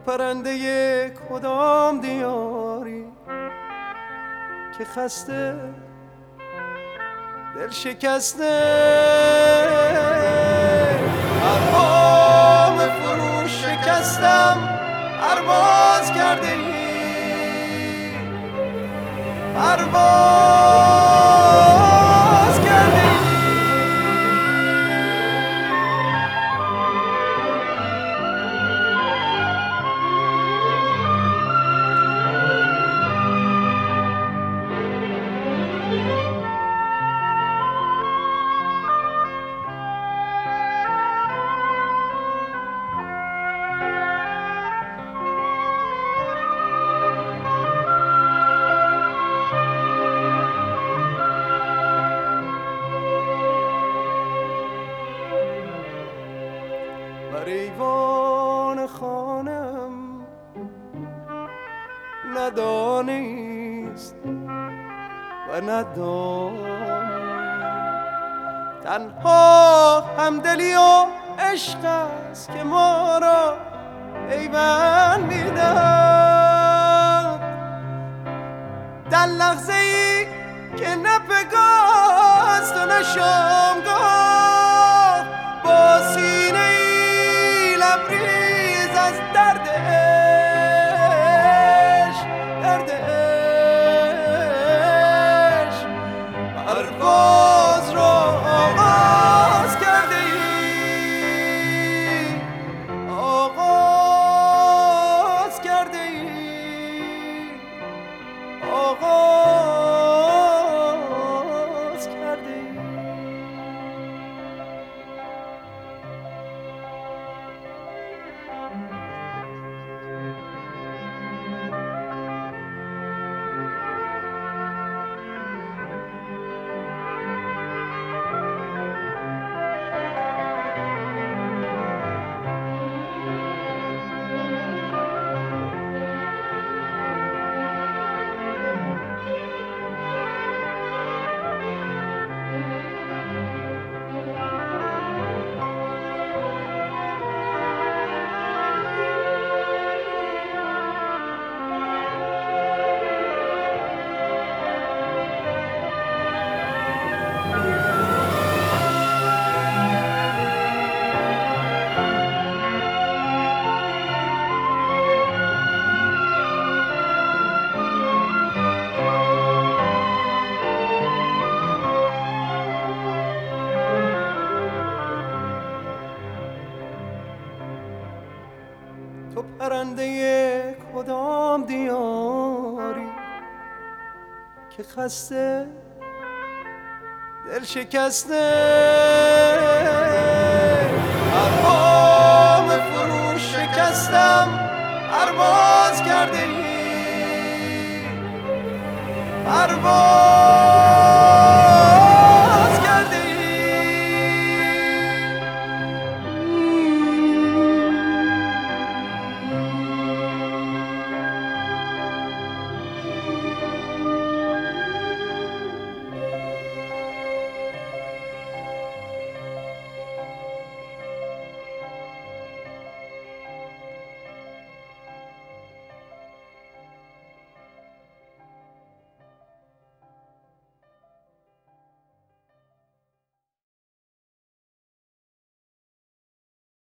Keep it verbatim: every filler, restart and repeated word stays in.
پرنده کدام دیاری که خسته دل شکسته پرهام فرو شکستم پرواز کرده ای پرواز کرده ای بر ایوان خانم ندانیست و ندان تنها همدلی و عشق است که ما را پیوند می‌دهد در لحظه ای که نه پگاست و نه شامگاه با سینه ای لبریز از درد عشق درد عشق پرواز را آغاز کرده ای آغاز کرده ای آغاز کرده ای تو پرنده کدام دیاری که خسته دل شکسته پرهام فرو شکستم پرواز کرده ای پرواز